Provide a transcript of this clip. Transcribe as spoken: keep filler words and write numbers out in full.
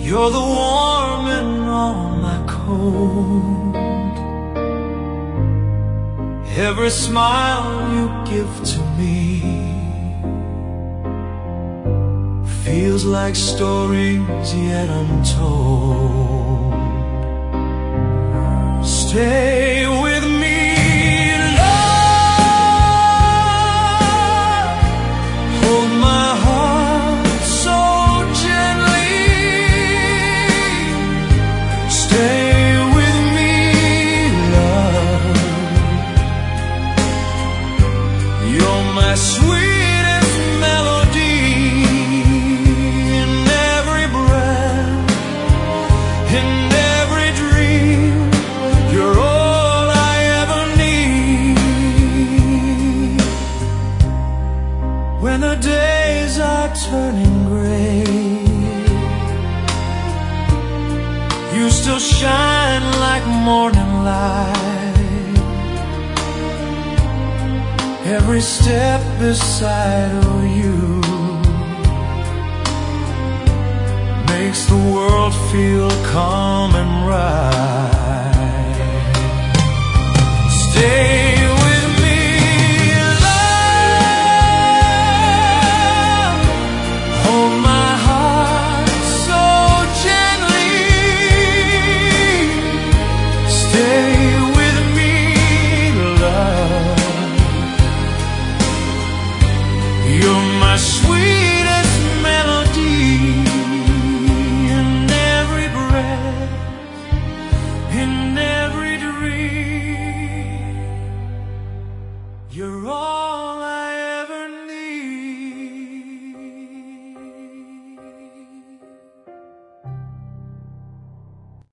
You're the warm in all my cold. Every smile you give to me feels like stories yet untold. Stay with me, love. Hold my heart so gently. Stay with me, love. You're my sweetest melody. In every breath, in every dream, you're all I ever need. When the days are turning gray, you still shine like morning light. Every step beside of you makes the world feel calm and right.